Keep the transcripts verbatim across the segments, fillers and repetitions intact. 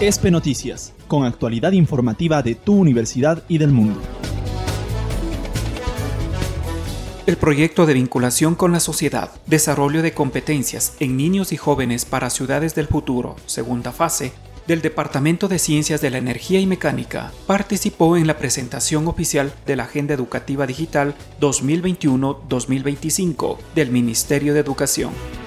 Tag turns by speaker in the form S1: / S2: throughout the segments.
S1: ESPE Noticias, con actualidad informativa de tu universidad y del mundo.
S2: El proyecto de vinculación con la sociedad, desarrollo de competencias en niños y jóvenes para ciudades del futuro, segunda fase, del Departamento de Ciencias de la Energía y Mecánica, participó en la presentación oficial de la Agenda Educativa Digital dos mil veintiuno a dos mil veinticinco del Ministerio de Educación.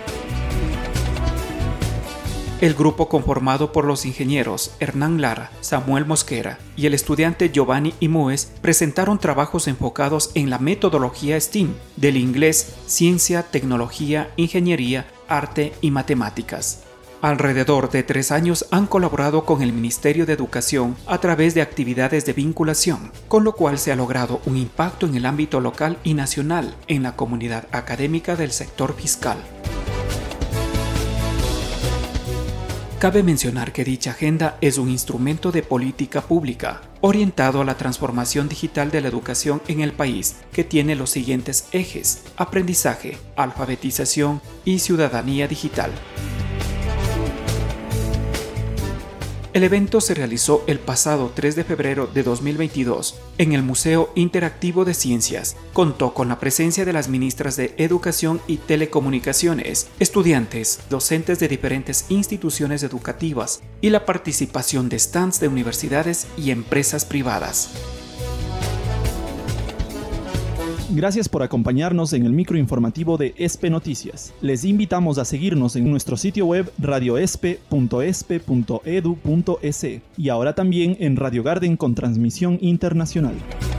S2: El grupo, conformado por los ingenieros Hernán Lara, Samuel Mosquera y el estudiante Giovanni Imúez, presentaron trabajos enfocados en la metodología STEAM del inglés Ciencia, Tecnología, Ingeniería, Arte y Matemáticas. Alrededor de tres años han colaborado con el Ministerio de Educación a través de actividades de vinculación, con lo cual se ha logrado un impacto en el ámbito local y nacional en la comunidad académica del sector fiscal. Cabe mencionar que dicha agenda es un instrumento de política pública orientado a la transformación digital de la educación en el país, que tiene los siguientes ejes: aprendizaje, alfabetización y ciudadanía digital. El evento se realizó el pasado tres de febrero de dos mil veintidós en el Museo Interactivo de Ciencias. Contó con la presencia de las ministras de Educación y Telecomunicaciones, estudiantes, docentes de diferentes instituciones educativas y la participación de stands de universidades y empresas privadas.
S1: Gracias por acompañarnos en el microinformativo de ESPE Noticias. Les invitamos a seguirnos en nuestro sitio web radio espe punto espe punto edu punto es y ahora también en Radio Garden con transmisión internacional.